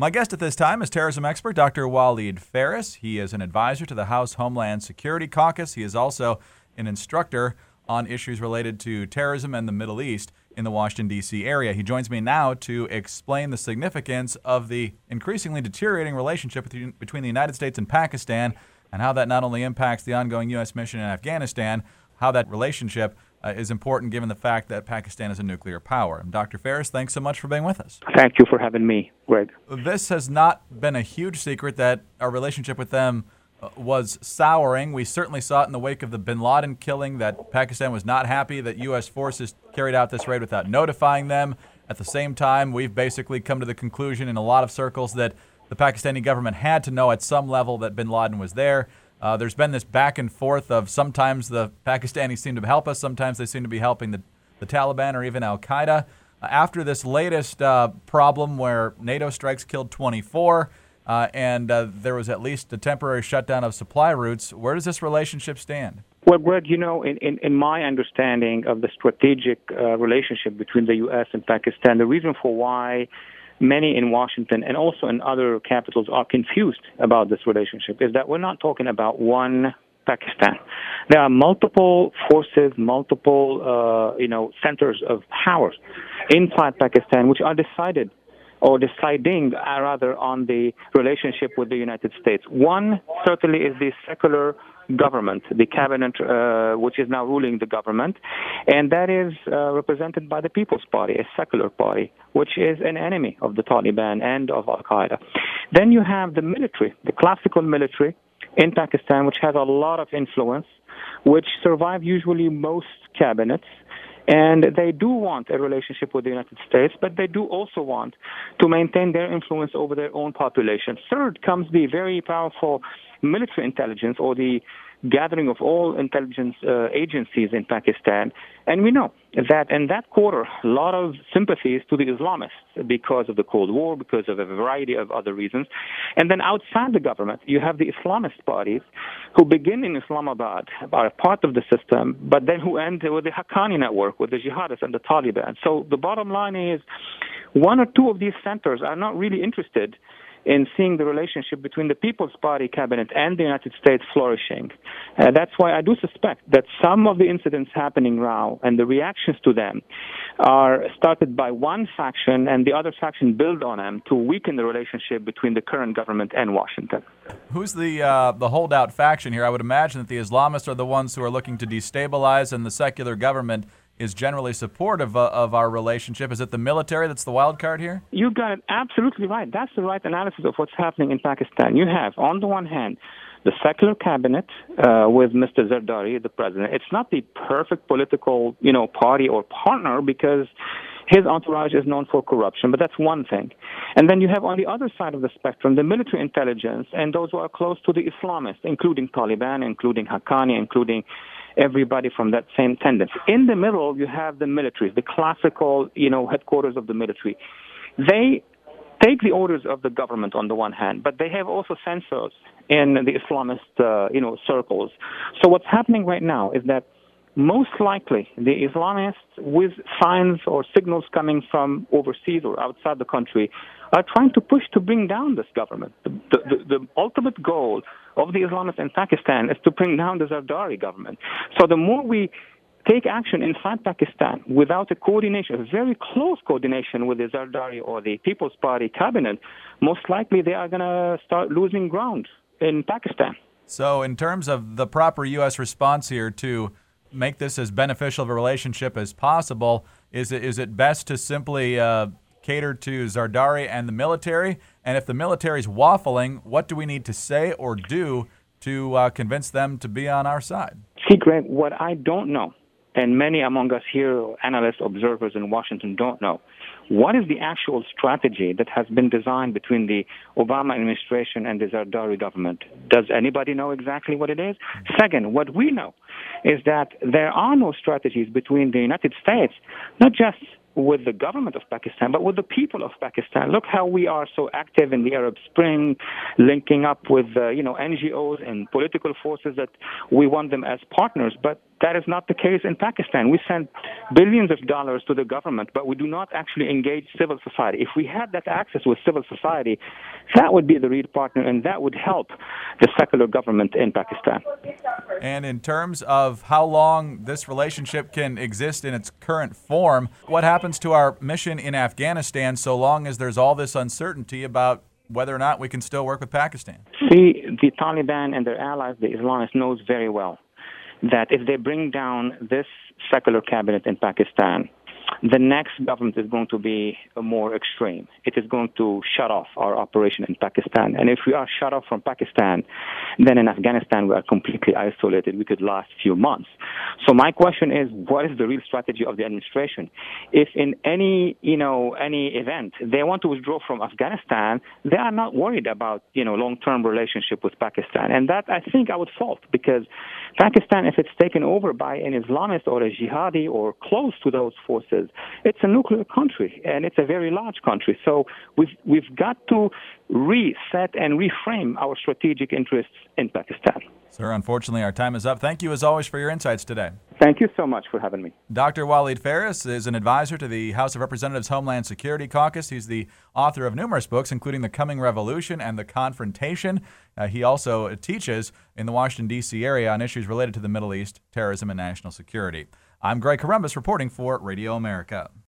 My guest at this time is terrorism expert Dr. Waleed Phares. He is an advisor to the House Homeland Security Caucus. He is also an instructor on issues related to terrorism and the Middle East in the Washington, D.C. area. He joins me now to explain the significance of the increasingly deteriorating relationship between the United States and Pakistan and how that not only impacts the ongoing U.S. mission in Afghanistan, how that relationship is important given the fact that Pakistan is a nuclear power. And Dr. Phares, thanks so much for being with us. Thank you for having me, Greg. This has not been a huge secret that our relationship with them was souring. We certainly saw it in the wake of the bin Laden killing, that Pakistan was not happy that U.S. forces carried out this raid without notifying them. At the same time, we've basically come to the conclusion in a lot of circles that the Pakistani government had to know at some level that bin Laden was there. There's been this back and forth of sometimes the Pakistanis seem to help us, sometimes they seem to be helping the Taliban or even al-Qaeda. After this latest problem where NATO strikes killed 24 and there was at least a temporary shutdown of supply routes, where does this relationship stand? Well, Greg, in my understanding of the strategic relationship between the U.S. and Pakistan, the reason for why many in Washington and also in other capitals are confused about this relationship is that we're not talking about one Pakistan. There are multiple forces, multiple, centers of powers inside Pakistan which are deciding on the relationship with the United States. One certainly is the secular government, the cabinet, which is now ruling the government, and that is represented by the People's Party, a secular party, which is an enemy of the Taliban and of al-Qaeda. Then you have the military, the classical military in Pakistan, which has a lot of influence, which survive usually most cabinets, and they do want a relationship with the United States, but they do also want to maintain their influence over their own population. Third comes the very powerful military intelligence, or the gathering of all intelligence agencies in Pakistan. And we know that in that quarter, a lot of sympathies to the Islamists because of the Cold War, because of a variety of other reasons. And then outside the government, you have the Islamist parties who begin in Islamabad, are a part of the system, but then who end with the Haqqani network, with the jihadists and the Taliban. So the bottom line is one or two of these centers are not really interested in seeing the relationship between the People's Party cabinet and the United States flourishing. That's why I do suspect that some of the incidents happening now and the reactions to them are started by one faction, and the other faction build on them to weaken the relationship between the current government and Washington. Who's the holdout faction here? I would imagine that the Islamists are the ones who are looking to destabilize, and the secular government is generally supportive of our relationship. Is it the military that's the wild card here? You got it absolutely right. That's the right analysis of what's happening in Pakistan. You have, on the one hand, the secular cabinet with Mr. Zardari, the president. It's not the perfect political, party or partner because his entourage is known for corruption, but that's one thing. And then you have on the other side of the spectrum the military intelligence and those who are close to the Islamists, including Taliban, including Haqqani, including everybody from that same tendency. In the middle, you have the military, the classical, headquarters of the military. They take the orders of the government on the one hand, but they have also censors in the Islamist, circles. So what's happening right now is that most likely the Islamists, with signs or signals coming from overseas or outside the country, are trying to push to bring down this government. The ultimate goal of the Islamists in Pakistan is to bring down the Zardari government. So the more we take action inside Pakistan without a coordination, a very close coordination with the Zardari or the People's Party cabinet, most likely they are going to start losing ground in Pakistan. So in terms of the proper U.S. response here to make this as beneficial of a relationship as possible, is it best to simply cater to Zardari and the military? And if the military's waffling, what do we need to say or do to convince them to be on our side? See, Greg, what I don't know, and many among us here, analysts, observers in Washington, don't know, what is the actual strategy that has been designed between the Obama administration and the Zardari government? Does anybody know exactly what it is? Second, what we know is that there are no strategies between the United States, not just with the government of Pakistan, but with the people of Pakistan. Look how we are so active in the Arab Spring, linking up with NGOs and political forces that we want them as partners. But That is not the case in Pakistan. We send billions of dollars to the government, but we do not actually engage civil society. If we had that access with civil society, that would be the real partner, and that would help the secular government in Pakistan. And in terms of how long this relationship can exist in its current form, what happens to our mission in Afghanistan so long as there's all this uncertainty about whether or not we can still work with Pakistan? See, the Taliban and their allies, the Islamists, knows very well that if they bring down this secular cabinet in Pakistan, the next government is going to be more extreme. It is going to shut off our operation in Pakistan. And if we are shut off from Pakistan, then in Afghanistan we are completely isolated. We could last a few months. So my question is, what is the real strategy of the administration? If in any event they want to withdraw from Afghanistan, they are not worried about, long-term relationship with Pakistan. And that I think I would fault, because Pakistan, if it's taken over by an Islamist or a jihadi or close to those forces, it's a nuclear country, and it's a very large country. So we've got to reset and reframe our strategic interests in Pakistan. Sir, unfortunately, our time is up. Thank you, as always, for your insights today. Thank you so much for having me. Dr. Waleed Phares is an advisor to the House of Representatives Homeland Security Caucus. He's the author of numerous books, including The Coming Revolution and The Confrontation. He also teaches in the Washington, D.C. area on issues related to the Middle East, terrorism, and national security. I'm Greg Corombos reporting for Radio America.